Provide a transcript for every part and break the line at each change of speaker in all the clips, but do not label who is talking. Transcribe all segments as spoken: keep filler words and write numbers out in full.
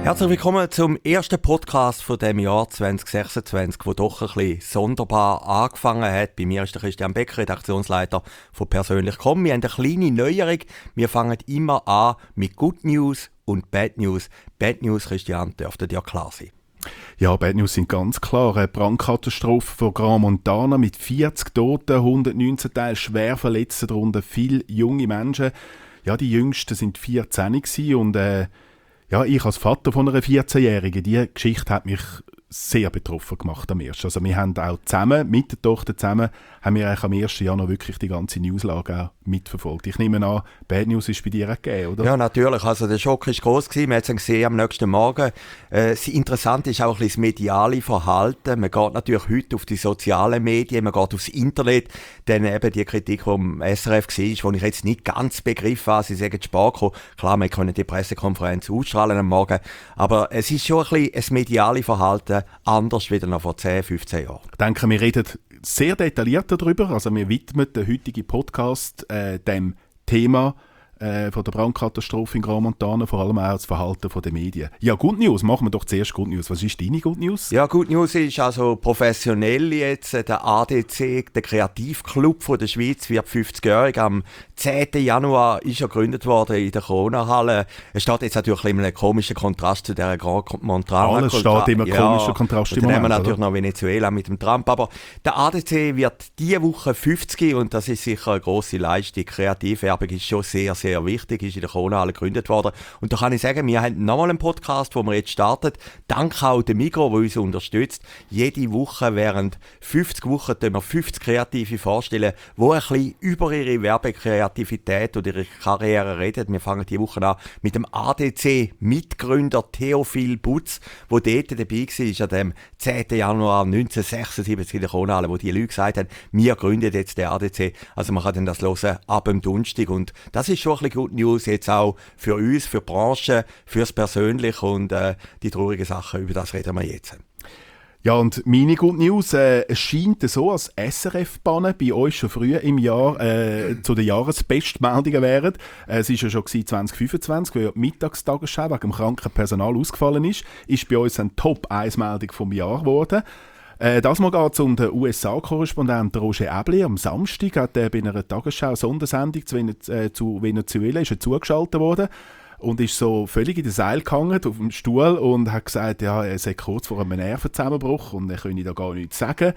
Herzlich willkommen zum ersten Podcast von dem Jahr zwanzig sechsundzwanzig, der doch ein bisschen sonderbar angefangen hat. Bei mir ist der Christian Becker, Redaktionsleiter von Persönlich Komm. Wir haben eine kleine Neuerung. Wir fangen immer an mit Good News und Bad News. Bad News, Christian, dürfte dir klar sein.
Ja, Bad News sind ganz klar. Eine Brandkatastrophe von Grand Montana mit vierzig Toten, hundertneunzehn Teile schwer Verletzten, darunter viele junge Menschen. Ja, die Jüngsten sind vierzehn gewesen und äh, ja, ich als Vater von einer vierzehnjährigen, diese Geschichte hat mich sehr betroffen gemacht am ersten. Also wir haben auch zusammen, mit der Tochter zusammen, haben wir eigentlich am ersten Jahr wirklich die ganze Newslage auch mitverfolgt. Ich nehme an, Bad News ist bei dir auch gegeben, oder?
Ja, natürlich. Also der Schock war gross gewesen. Man hat es gesehen am nächsten Morgen. Äh, interessant ist auch ein bisschen das mediale Verhalten. Man geht natürlich heute auf die sozialen Medien, man geht aufs Internet. Dann eben die Kritik, die am S R F war, die ich jetzt nicht ganz begriffen habe. Sie sagen Sport gekommen. Klar, wir können die Pressekonferenz ausstrahlen am Morgen. Aber es ist schon ein bisschen das mediale Verhalten anders wieder noch vor zehn, fünfzehn Jahren.
Ich denke, wir reden sehr detailliert darüber. Also wir widmen den heutigen Podcast äh, dem Thema äh, von der Brandkatastrophe in Grand Montana, vor allem auch das Verhalten der Medien. Ja, Good News, machen wir doch zuerst Good News. Was ist deine Good News?
Ja, Good News ist also professionell jetzt. Der A D C, der Kreativclub von der Schweiz, wird fünfzigjährig. Am zehnten Januar ist er gegründet worden in der Corona-Halle. Es steht jetzt natürlich in einem komischen Kontrast zu der Grand Montana.
Alles steht immer
ja,
komischer Kontrast im
Moment. Dann haben wir
Moment,
natürlich
oder?
noch Venezuela mit dem Trump. Aber der A D C wird diese Woche fünfzig und das ist sicher eine grosse Leistung. Kreativwerbung ist schon sehr, sehr wichtig, ist in der Corona-Halle gegründet worden. Und da kann ich sagen, wir haben nochmal einen Podcast, den wir jetzt starten. Danke auch dem Migros, der uns unterstützt. Jede Woche während fünfzig Wochen tun wir fünfzig Kreative vorstellen, die ein bisschen über ihre Werbekreativität oder ihre Karriere reden. Wir fangen diese Woche an mit dem A D C-Mitgründer Theophil Butz, der dort dabei war, an dem zehnten Januar neunzehnhundertsechsundsiebzig in der Corona-Halle, wo die Leute gesagt haben, wir gründen jetzt den A D C. Also man kann dann das hören ab dem Donnerstag. Und das ist schon ein bisschen Good News jetzt auch für uns, für die Branche, fürs Persönliche und äh, die traurigen Sachen, über das reden wir jetzt.
Ja, und meine Good News, äh, es scheint so, als S R F-Bahnen bei euch schon früh im Jahr äh, zu den Jahresbestmeldungen wären. Äh, es war ja schon zwanzig fünfundzwanzig, weil ja die Mittagstagesschau wegen dem kranken Personal ausgefallen ist, ist bei uns eine Top eins Meldung vom Jahr geworden. Äh, das Mal geht es um den U S A-Korrespondent Roger Äbli. Am Samstag hat er bei einer Tagesschau-Sondersendung zu, Venez- äh, zu Venezuela ist er zugeschaltet worden und ist so völlig in den Seil gehangen auf dem Stuhl und hat gesagt, ja, er sei kurz vor einem Nervenzusammenbruch und er könne da gar nichts sagen.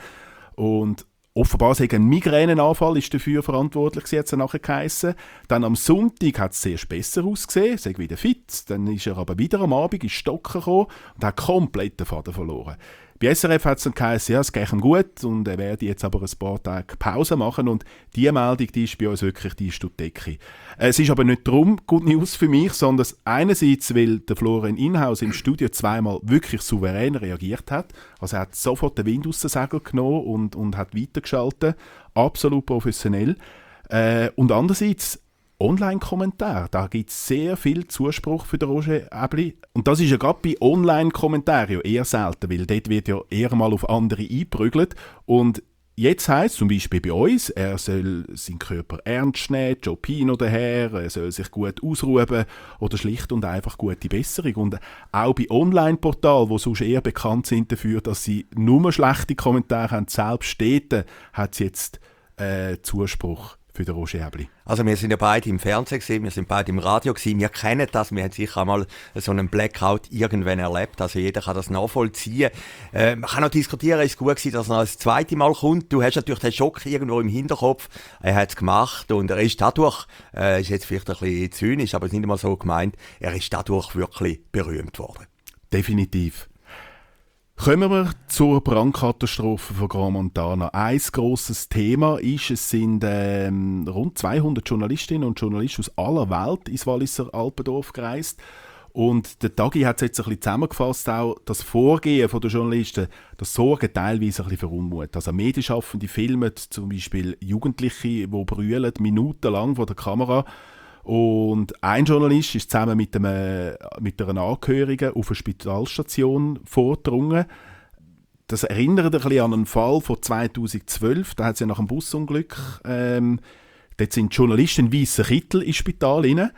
Und offenbar sei ein Migränenanfall ist dafür verantwortlich, sie hat es nachher geheissen. Dann am Sonntag hat es sehr besser ausgesehen, sei wieder fit. Dann ist er aber wieder am Abend ins Stocken gekommen und hat komplett den Faden verloren. Bei S R F hat es dann geheißen, ja, es geht ihm gut und er werde jetzt aber ein paar Tage Pause machen und die Meldung, die ist bei uns wirklich die ist durch die Decke. Es ist aber nicht darum Good News für mich, sondern einerseits, weil der Florian Inhaus im Studio zweimal wirklich souverän reagiert hat. Also er hat sofort den Wind aus den Segeln genommen und, und hat weitergeschaltet. Absolut professionell. Äh, und andererseits Online-Kommentar. Da gibt es sehr viel Zuspruch für den Roger Äbli. Und das ist ja gerade bei Online-Kommentaren ja eher selten, weil dort wird ja eher mal auf andere eingeprügelt. Und jetzt heisst es zum Beispiel bei uns, er soll seinen Körper ernst nehmen, Joe Pino daher, er soll sich gut ausruhen oder schlicht und einfach gute Besserung. Und auch bei Online-Portalen, die sonst eher bekannt sind dafür, dass sie nur schlechte Kommentare haben, selbst dort hat es jetzt äh, Zuspruch für den Roger Äbli.
Also wir sind ja beide im Fernsehen gewesen, wir sind beide im Radio gewesen, wir kennen das, wir haben sicher einmal so einen Blackout irgendwann erlebt, also jeder kann das nachvollziehen. Äh, man kann auch diskutieren, ist es gut gewesen, dass er noch das zweite Mal kommt, du hast natürlich den Schock irgendwo im Hinterkopf, er hat es gemacht und er ist dadurch, äh, ist jetzt vielleicht ein bisschen zynisch, aber es ist nicht mal so gemeint, er ist dadurch wirklich berühmt worden.
Definitiv. Kommen wir zur Brandkatastrophe von Grand Montana. Ein grosses Thema ist, es sind ähm, rund zweihundert Journalistinnen und Journalisten aus aller Welt ins Walliser Alpendorf gereist. Und der Tagi hat es jetzt ein bisschen zusammengefasst, auch das Vorgehen der Journalisten, das sorgt teilweise ein bisschen für Unmut. Also Medienschaffende filmen zum Beispiel Jugendliche, die brüllen minutenlang vor der Kamera. Und ein Journalist ist zusammen mit, einem, mit einer Angehörigen auf eine Spitalstation vorgedrungen. Das erinnert ein bisschen an einen Fall von zweitausendzwölf. Da hat es ja nach einem Busunglück, ähm, dort sind Journalisten in weißen Kittel ins Spital rein.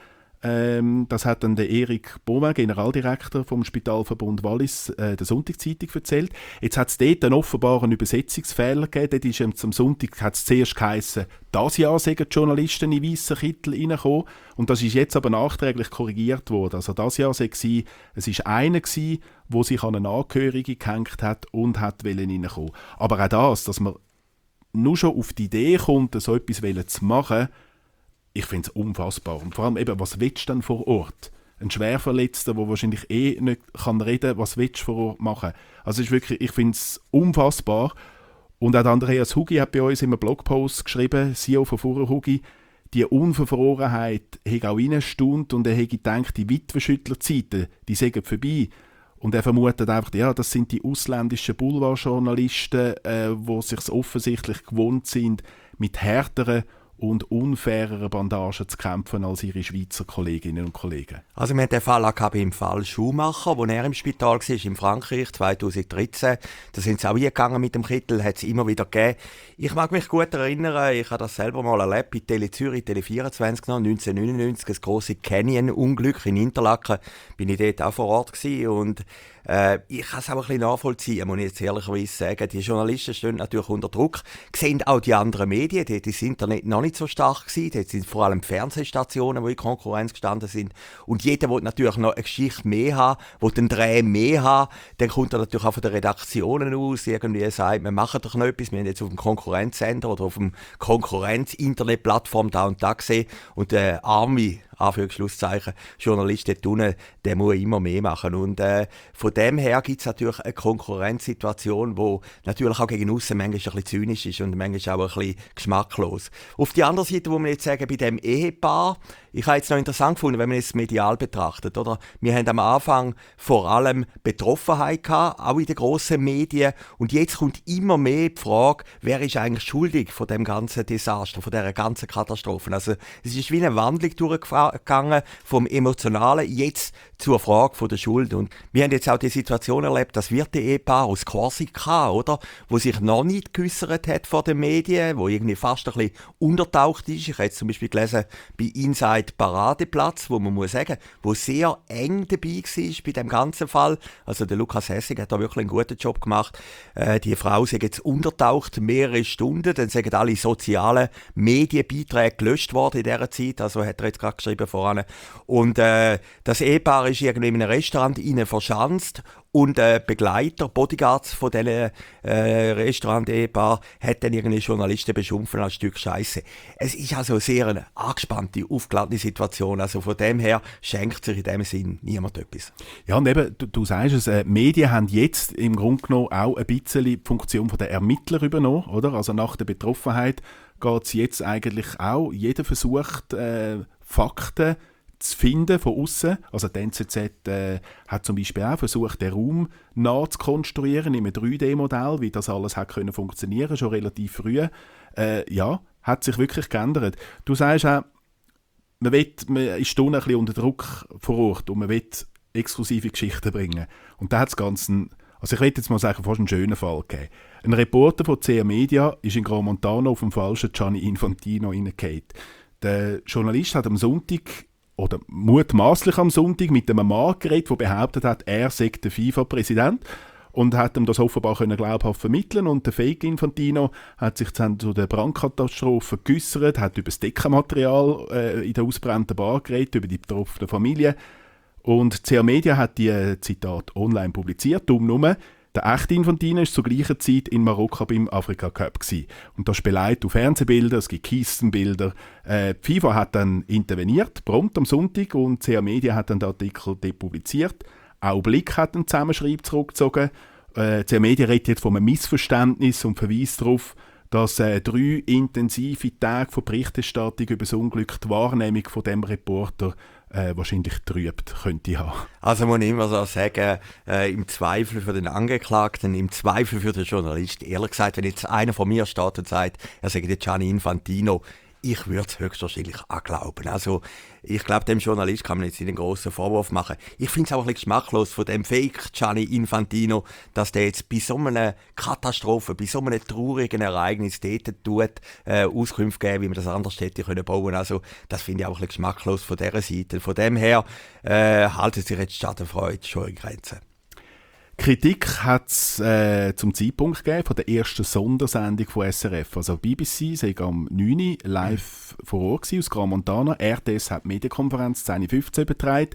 Ähm, das hat dann der Erik Baumann, Generaldirektor vom Spitalverbund Wallis, äh, der Sonntagszeitung erzählt. Jetzt hat es dort dann offenbar einen Übersetzungsfehler gegeben. Dort ist ähm, zum Sonntag hat es zuerst geheissen, dieses Jahr sind die Journalisten in weißen Kittel reingekommen. Und das ist jetzt aber nachträglich korrigiert worden. Also dieses Jahr sei es, es ist einer gewesen, der sich an eine Angehörige gehängt hat und hat reinkommen. Aber auch das, dass man nur schon auf die Idee kommt, so etwas zu machen, ich finde es unfassbar. Und vor allem eben, was willst du denn vor Ort? Ein Schwerverletzter, der wahrscheinlich eh nicht kann reden kann, was willst du vor Ort machen? Also ist wirklich, ich finde es unfassbar. Und auch Andreas Hugi hat bei uns in einem Blogpost geschrieben, C E O von Furrer Hugi, die Unverfrorenheit hat auch reingestaunt und er hätte gedacht, die Witwenschüttler-Zeiten, die seien vorbei. Und er vermutet einfach, ja, das sind die ausländischen Boulevardjournalisten, äh, die sich offensichtlich gewohnt sind, mit härteren und unfaireren Bandagen zu kämpfen als ihre Schweizer Kolleginnen und Kollegen.
Also wir hatten den Fall auch im Fall Schumacher, wo er im Spital war, in Frankreich, zwanzig dreizehn. Da sind sie auch hingegangen mit dem Kittel, hat es immer wieder gegeben. Ich mag mich gut erinnern, ich habe das selber mal erlebt, bei Tele Zürich, Tele vierundzwanzig noch, neunzehnhundertneunundneunzig, das grosse Canyon-Unglück in Interlaken, bin ich dort auch vor Ort gewesen und Äh, ich kann es auch ein bisschen nachvollziehen, muss ich jetzt ehrlicherweise sagen. Die Journalisten stehen natürlich unter Druck, sehen auch die anderen Medien, dort ist das Internet noch nicht so stark gewesen, dort sind vor allem die Fernsehstationen, die in Konkurrenz gestanden sind. Und jeder will natürlich noch eine Geschichte mehr haben, will den Dreh mehr haben, dann kommt er natürlich auch von den Redaktionen aus, irgendwie sagt, wir machen doch noch etwas, wir haben jetzt auf dem Konkurrenzsender oder auf dem Konkurrenz-Internetplattform da und da gesehen und der arme Anführungszeichen, Journalist dort unten, der muss immer mehr machen. Und äh, von dem her gibt es natürlich eine Konkurrenzsituation, die natürlich auch gegen aussen manchmal ein bisschen zynisch ist und manchmal auch ein bisschen geschmacklos. Auf der anderen Seite, wo man jetzt sagen, bei dem Ehepaar, ich habe jetzt noch interessant gefunden, wenn man es medial betrachtet, oder? Wir haben am Anfang vor allem Betroffenheit gehabt, auch in den grossen Medien, und jetzt kommt immer mehr die Frage, wer ist eigentlich schuldig von dem ganzen Desaster, von dieser ganzen Katastrophe. Also es ist wie eine Wandlung durchgegangen vom Emotionalen jetzt zur Frage von der Schuld. Und wir haben jetzt auch die Situation erlebt, das Wirte-Ehepaar aus Korsika, oder? Wo sich noch nicht geäussert hat vor den Medien, wo irgendwie fast ein bisschen untertaucht ist. Ich habe jetzt zum Beispiel gelesen, bei Inside Paradeplatz, wo man muss sagen, wo sehr eng dabei war bei dem ganzen Fall. Also der Lukas Hessig hat da wirklich einen guten Job gemacht. Äh, die Frau ist jetzt untertaucht mehrere Stunden, dann sind alle sozialen Medienbeiträge gelöscht worden in dieser Zeit, also hat er jetzt gerade geschrieben voran. Und äh, das Ehepaar ist irgendwie in einem Restaurant innen verschanzt und äh, Begleiter, Bodyguards von diesen äh, Restaurant-Ehepaar hat dann irgendwie Journalisten beschimpft als Stück Scheiße. Es ist also sehr eine angespannte, aufgeladene Situation. Also von dem her schenkt sich in dem Sinn niemand etwas.
Ja, und eben, du, du sagst es, äh, Medien haben jetzt im Grunde genommen auch ein bisschen die Funktion der Ermittler übernommen, oder? Also nach der Betroffenheit geht es jetzt eigentlich auch, jeder versucht, äh, Fakten zu finden von außen. Also die N Z Z äh, hat zum Beispiel auch versucht, den Raum nachzukonstruieren in einem drei D Modell, wie das alles hat können funktionieren, schon relativ früh. Äh, ja, hat sich wirklich geändert. Du sagst auch, man, will, man ist ein bisschen unter Druck vor Ort und man will exklusive Geschichten bringen. Und da hat es ganz einen, also ich will jetzt mal sagen, fast einen schönen Fall gegeben. Ein Reporter von C R Media ist in Grand Montano auf dem falschen Gianni Infantino reingefallen. Der Journalist hat am Sonntag oder mutmaßlich am Sonntag mit einem Mann geredet, der behauptet hat, er sei der FIFA-Präsident und hat ihm das offenbar können glaubhaft vermitteln. Und der Fake Infantino hat sich dann zu der Brandkatastrophe geäussert, hat über das Deckenmaterial äh, in der ausbrannten Bar geredet, über die betroffene Familie. Und C R Media hat die äh, Zitat online publiziert, dumm nur. Der echte Infantino war zur gleichen Zeit in Marokko beim Afrika Cup gewesen. Und das beleidigt auf Fernsehbilder, es gibt Kistenbilder. Äh, die FIFA hat dann interveniert, prompt am Sonntag, und C R Media hat dann den Artikel depubliziert. Auch Blick hat einen Zusammenschreib zurückgezogen. Äh, C R Media redet jetzt von einem Missverständnis und verweist darauf, dass äh, drei intensive Tage von Berichterstattung über das Unglück die Wahrnehmung von dem Reporter äh, wahrscheinlich trübt könnte haben.
Also muss ich immer so sagen, äh, im Zweifel für den Angeklagten, im Zweifel für den Journalist. Ehrlich gesagt, wenn jetzt einer von mir steht und sagt, er sei der Gianni Infantino, Ich würde es höchstwahrscheinlich auch glauben. Also, ich glaube, dem Journalist kann man jetzt nicht einen grossen Vorwurf machen. Ich finde es auch ein bisschen geschmacklos von dem Fake Gianni Infantino, dass der jetzt bei so einer Katastrophe, bei so einem traurigen Ereignis dort tut, äh, Auskünfte geben, wie man das anders hätte können bauen. Also, das finde ich auch ein bisschen geschmacklos von dieser Seite. Von dem her äh, haltet sich jetzt Schadenfreude schon in Grenzen.
Kritik hat es äh, zum Zeitpunkt gegeben von der ersten Sondersendung von S R F. Also B B C sei am neun Uhr live mhm. vor Ort gewesen, aus Gran Montana. R T S hat die Medienkonferenz zehn Uhr fünfzehn übertragen.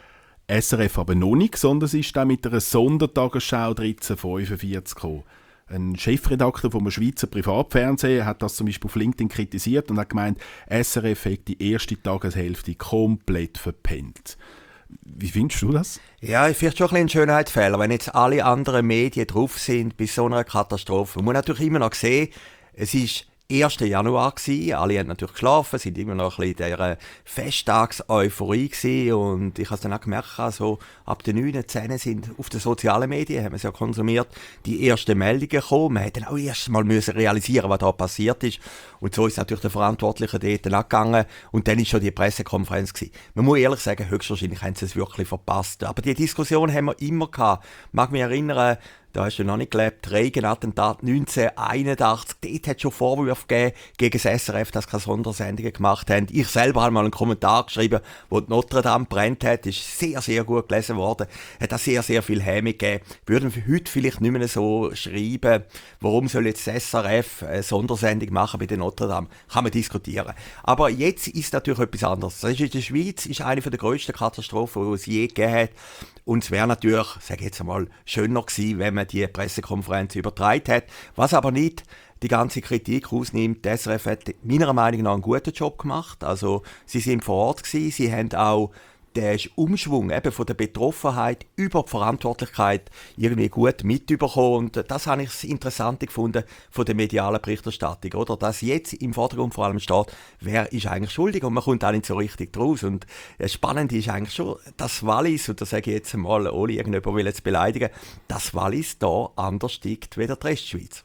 S R F aber noch nicht, sondern es ist dann mit einer Sondertagesschau dreizehn Uhr fünfundvierzig gekommen. Ein Chefredakteur vom Schweizer Privatfernsehen hat das zum Beispiel auf LinkedIn kritisiert und hat gemeint, S R F hätte die erste Tageshälfte komplett verpennt. Wie findest du das?
Ja, vielleicht schon ein, ein Schönheitsfehler, wenn jetzt alle anderen Medien drauf sind bei so einer Katastrophe. Man muss natürlich immer noch sehen, es ist ersten Januar gewesen. Alle haben natürlich geschlafen, sind immer noch ein bisschen in dieser Festtags-Euphorie gewesen. Und ich habe es dann auch gemerkt, also ab den neun, zehn sind auf den sozialen Medien, haben wir es ja konsumiert, die ersten Meldungen gekommen. Man hätte dann auch erst mal müssen realisieren, was da passiert ist. Und so ist natürlich der Verantwortliche dort angegangen. Und dann war schon die Pressekonferenz gewesen. Man muss ehrlich sagen, höchstwahrscheinlich haben sie es wirklich verpasst. Aber die Diskussion haben wir immer gehabt. Ich mag mich erinnern, da hast du noch nicht gelebt, Reagan-Attentat neunzehnhunderteinundachtzig, dort hat es schon Vorwürfe gegeben gegen das S R F, dass sie keine Sondersendungen gemacht haben. Ich selber habe mal einen Kommentar geschrieben, wo die Notre Dame brennt hat, ist sehr, sehr gut gelesen worden, hat auch sehr, sehr viel Häme gegeben. Würden wir heute vielleicht nicht mehr so schreiben, warum soll jetzt das S R F eine Sondersendung machen bei der Notre Dame? Kann man diskutieren. Aber jetzt ist natürlich etwas anderes. Das ist in der Schweiz ist eine der grössten Katastrophen, die es je gegeben hat. Und es wäre natürlich, sage ich jetzt einmal, schöner gewesen, wenn man die Pressekonferenz übertragen hat. Was aber nicht die ganze Kritik ausnimmt, der S R F hat meiner Meinung nach einen guten Job gemacht. Also sie sind vor Ort gewesen, sie haben auch den Umschwung eben von der Betroffenheit über die Verantwortlichkeit irgendwie gut mitbekommen. Und das habe ich das Interessante gefunden von der medialen Berichterstattung, oder? Dass jetzt im Vordergrund vor allem steht, wer ist eigentlich schuldig und man kommt auch nicht so richtig draus. Und das Spannende ist eigentlich schon, dass Wallis, und das sage ich jetzt mal, ohne irgendjemanden will jetzt beleidigen, dass Wallis da anders tickt wie der Restschweiz.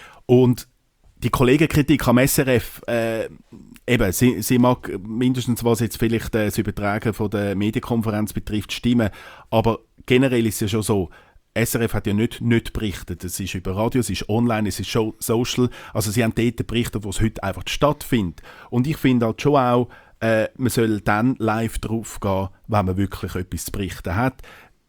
Und die Kollegenkritik am S R F, äh, eben, sie, sie mag mindestens, was jetzt vielleicht äh, das Übertragen von der Medienkonferenz betrifft, stimmen, aber generell ist es ja schon so, S R F hat ja nicht, nicht berichtet. Es ist über Radio, es ist online, es ist show, social. Also sie haben dort berichtet, wo es heute einfach stattfindet. Und ich finde halt schon auch, äh, man soll dann live drauf gehen, wenn man wirklich etwas zu berichten hat.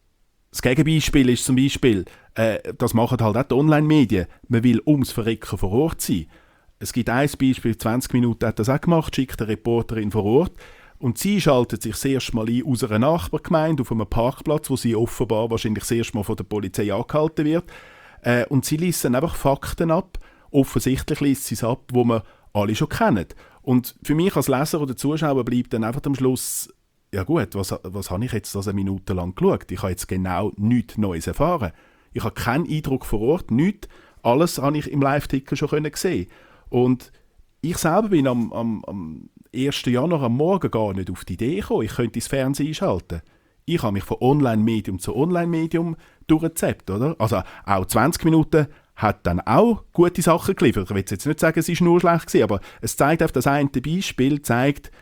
Das Gegenbeispiel ist zum Beispiel, äh, das machen halt auch die Online-Medien. Man will ums Verrecken vor Ort sein. Es gibt ein Beispiel, zwanzig Minuten hat das auch gemacht, schickt eine Reporterin vor Ort. Und sie schaltet sich das erste Mal ein aus einer Nachbargemeinde auf einem Parkplatz, wo sie offenbar wahrscheinlich das erste Mal von der Polizei angehalten wird. Äh, und sie liest dann einfach Fakten ab. Offensichtlich liest sie es ab, die wir alle schon kennen. Und für mich als Leser oder Zuschauer bleibt dann einfach am Schluss, ja gut, was, was habe ich jetzt also eine Minute lang geschaut? Ich habe jetzt genau nichts Neues erfahren. Ich habe keinen Eindruck vor Ort, nichts. Alles habe ich im Live-Ticker schon sehen. Und ich selber bin am, am, am ersten Januar am Morgen gar nicht auf die Idee gekommen, ich könnte das Fernsehen einschalten. Ich habe mich von Online-Medium zu Online-Medium durchgezappt, oder? Also auch zwanzig Minuten hat dann auch gute Sachen geliefert. Ich will jetzt nicht sagen, es war nur schlecht gewesen, aber es zeigt auf das eine Beispiel, zeigt,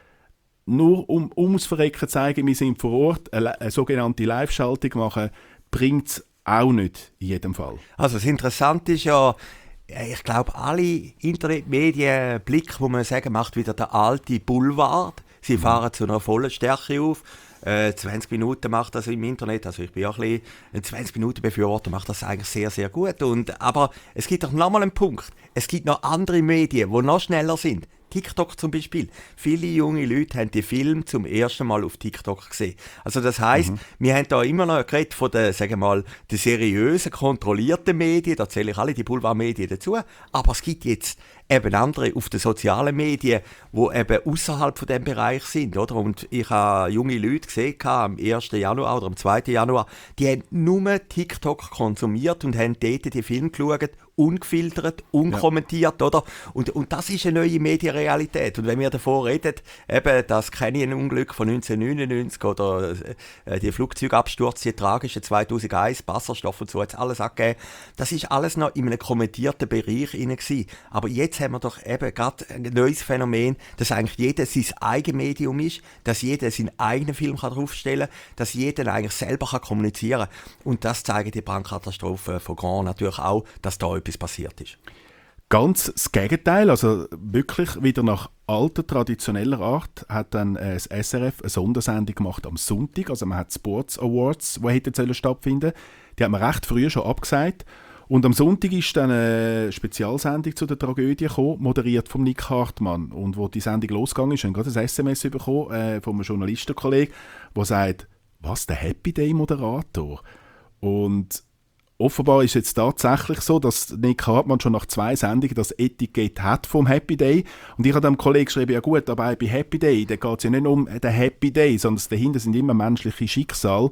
nur um ums Verrecken zu zeigen, wir sind vor Ort, eine, eine sogenannte Live-Schaltung machen, bringt es auch nicht in jedem Fall.
Also das Interessante ist ja, ich glaube, alle Internetmedien, Blick, wo man sagen, macht wieder der alte Boulevard. Sie fahren zu einer vollen Stärke auf. Äh, zwanzig Minuten macht das im Internet, also ich bin auch ein bisschen zwanzig Minuten Befürworter, macht das eigentlich sehr, sehr gut. Und, aber es gibt doch nochmal einen Punkt. Es gibt noch andere Medien, die noch schneller sind. TikTok zum Beispiel. Viele junge Leute haben die Filme zum ersten Mal auf TikTok gesehen. Also das heisst, mhm. wir haben da immer noch geredet von den, sagen wir mal, den seriösen, kontrollierten Medien, da zähle ich alle die Boulevardmedien dazu, aber es gibt jetzt eben andere auf den sozialen Medien, die eben außerhalb von diesem Bereich sind, oder? Und ich habe junge Leute gesehen, am ersten Januar oder am zweiten Januar, die haben nur TikTok konsumiert und haben dort die Filme geschaut, ungefiltert, unkommentiert, ja. oder? Und, und das ist eine neue Medienrealität. Und wenn wir davor reden, eben das Canyon-Unglück von neunzehnhundertneunundneunzig oder äh, die Flugzeugabsturz, die tragische zweitausendeins, Wasserstoff und so, hat alles angegeben, das ist alles noch in einem kommentierten Bereich rein gewesen. Aber jetzt haben wir doch eben gerade ein neues Phänomen, dass eigentlich jeder sein eigenes Medium ist, dass jeder seinen eigenen Film kann draufstellen kann, dass jeder eigentlich selber kann kommunizieren kann. Und das zeigen die Brandkatastrophe von Grand natürlich auch, dass da etwas passiert ist.
Ganz das Gegenteil, also wirklich wieder nach alter, traditioneller Art hat dann äh, das S R F eine Sondersendung gemacht am Sonntag, also man hat Sports Awards, die hätten stattfinden sollen. Die hat man recht früh schon abgesagt. Und am Sonntag ist dann eine Spezialsendung zu der Tragödie gekommen, moderiert von Nick Hartmann. Und wo die Sendung losgegangen ist, haben wir gerade ein S M S bekommen äh, von einem Journalistenkollegen, der sagt, was, der Happy Day-Moderator? Und offenbar ist es jetzt tatsächlich so, dass Nick Hartmann schon nach zwei Sendungen das Etikett hat vom Happy Day. Und ich habe dem Kollegen geschrieben, ja gut, aber bei Happy Day, da geht es ja nicht um den Happy Day, sondern dahinter sind immer menschliche Schicksale.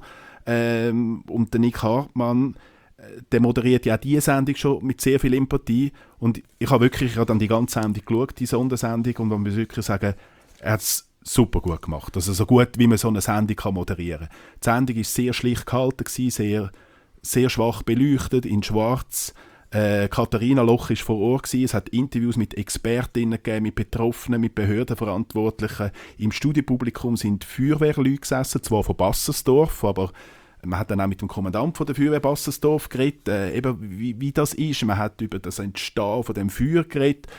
Ähm, und der Nick Hartmann, der moderiert ja auch diese Sendung schon mit sehr viel Empathie. Und ich habe wirklich, ich habe dann die ganze Sendung geschaut, die Sondersendung, und man muss wirklich sagen, er hat es super gut gemacht. Also so gut, wie man so eine Sendung kann moderieren kann. Die Sendung war sehr schlicht gehalten, sehr, sehr schwach beleuchtet, in schwarz. Äh, Katharina Loch war vor Ort gewesen. Es hat Interviews mit Expertinnen gegeben, mit Betroffenen, mit Behördenverantwortlichen. Im Studiopublikum sind Feuerwehrleute gesessen, zwar von Bassersdorf, aber man hat dann auch mit dem Kommandanten der Feuerwehr Bassersdorf geredet, äh, eben wie, wie das ist. Man hat über das Entstehen von dem Feuer geredet.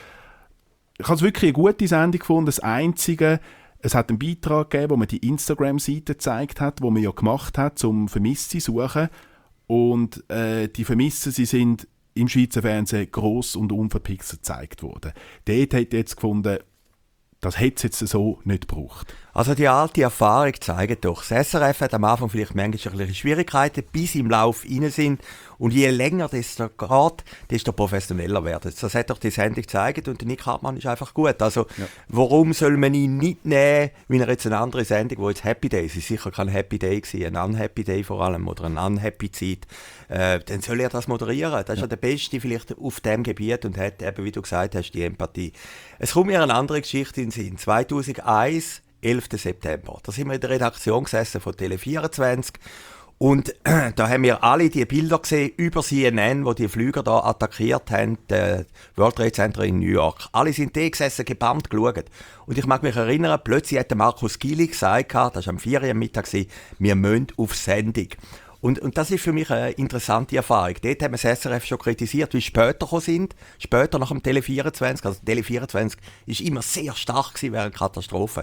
Ich habe es wirklich eine gute Sendung gefunden. Das Einzige, es hat einen Beitrag gegeben, wo man die Instagram-Seite gezeigt hat, wo man ja gemacht hat, um Vermisste zu suchen. Und äh, die Vermissten, sie sind im Schweizer Fernsehen gross und unverpixelt gezeigt worden. Dort hat jetzt gefunden, das hätte es jetzt so nicht gebraucht.
Also die alte Erfahrung zeigt doch, das S R F hat am Anfang vielleicht manchmal ein bisschen Schwierigkeiten, bis sie im Lauf rein sind. Und je länger das da geht, desto professioneller werden. Das hat doch die Sendung gezeigt und der Nick Hartmann ist einfach gut. Also ja. Warum soll man ihn nicht nehmen, wie er jetzt eine andere Sendung, wo jetzt Happy Day ist, es ist sicher kein Happy Day gewesen, ein Unhappy Day vor allem oder eine Unhappy Zeit, äh, dann soll er das moderieren. Das ist ja, ja der Beste vielleicht auf dem Gebiet und hat eben, wie du gesagt hast, die Empathie. Es kommt mir eine andere Geschichte in den Sinn. zweitausendeins, elften September. Da sind wir in der Redaktion gesessen von Tele vierundzwanzig und äh, da haben wir alle die Bilder gesehen über C N N, wo die Flüger da attackiert haben, das World Trade Center in New York. Alle sind da gesessen, gebannt geschaut. Und ich mag mich erinnern, plötzlich hat der Markus Gili gesagt, das war am vier Uhr am Mittag, wir müssen auf Sendung. Und, und das ist für mich eine interessante Erfahrung. Dort haben wir das S R F schon kritisiert, wie später gekommen sind. Später nach dem Tele vierundzwanzig. Also Tele vierundzwanzig war immer sehr stark gewesen während Katastrophen.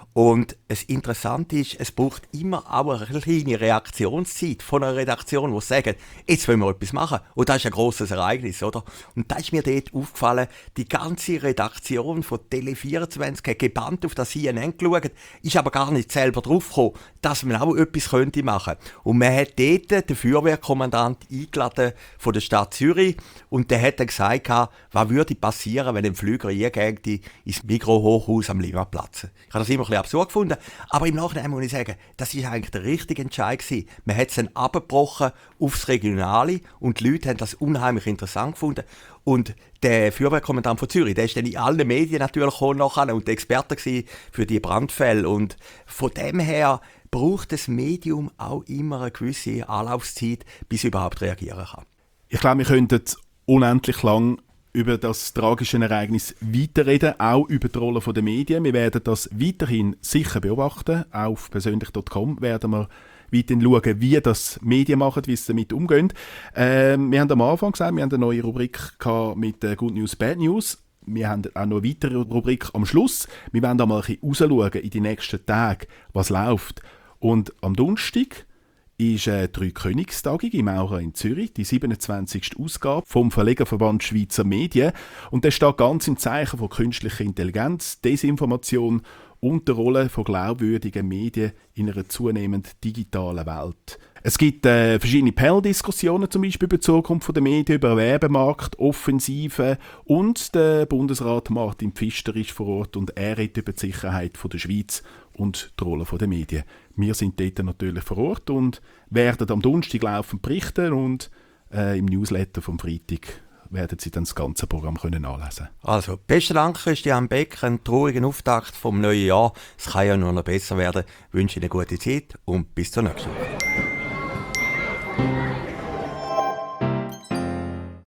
Und das Interessante ist, es braucht immer auch eine kleine Reaktionszeit von einer Redaktion, die sagt, jetzt wollen wir etwas machen. Und das ist ein grosses Ereignis, oder? Und da ist mir dort aufgefallen, die ganze Redaktion von Tele vierundzwanzig hat gebannt auf das C N N geschaut, ist aber gar nicht selber draufgekommen, dass man auch etwas könnte machen. Und man hat dort den Feuerwehrkommandant eingeladen von der Stadt Zürich und der hat dann gesagt, was würde passieren, wenn ein Flüger eingeht ins Mikrohochhaus am Limmatplatz. Ich habe das immer ein bisschen absurd gefunden. Aber im Nachhinein muss ich sagen, das war eigentlich der richtige Entscheid gewesen. Man hat es dann abgebrochen aufs Regionale und die Leute haben das unheimlich interessant gefunden. Und der Feuerwehrkommandant von Zürich, der ist dann in allen Medien natürlich auch nachher und der Experte für die Brandfälle. Und von dem her braucht das Medium auch immer eine gewisse Anlaufzeit, bis es überhaupt reagieren kann.
Ich glaube, wir könnten unendlich lang über das tragische Ereignis weiterreden, auch über die Rolle der Medien. Wir werden das weiterhin sicher beobachten. Auch auf persönlich Punkt com werden wir weiterhin schauen, wie das Medien machen, wie sie damit umgehen. Ähm, wir haben am Anfang gesagt, wir haben eine neue Rubrik mit äh, Good News, Bad News. Wir haben auch noch eine weitere Rubrik am Schluss. Wir werden da mal ein bisschen rausschauen in die nächsten Tage, was läuft. Und am Donnerstag ist eine Dreikönigstagung im Aura in Zürich, die siebenundzwanzigste Ausgabe vom Verlegerverband Schweizer Medien. Und das steht ganz im Zeichen von künstlicher Intelligenz, Desinformation und der Rolle von glaubwürdigen Medien in einer zunehmend digitalen Welt. Es gibt äh, verschiedene Panel-Diskussionen, zum Beispiel über die Zukunft der Medien, über den Werbemarkt, Offensive, und der Bundesrat Martin Pfister ist vor Ort und er redet über die Sicherheit der Schweiz und die Rolle der Medien. Wir sind dort natürlich vor Ort und werden am Donnerstag laufend berichten und äh, im Newsletter vom Freitag werden Sie dann das ganze Programm können nachlesen.
Also, besten Dank, Christian Beck, einen traurigen Auftakt vom neuen Jahr. Es kann ja nur noch besser werden. Ich wünsche Ihnen eine gute Zeit und bis zur nächsten Woche.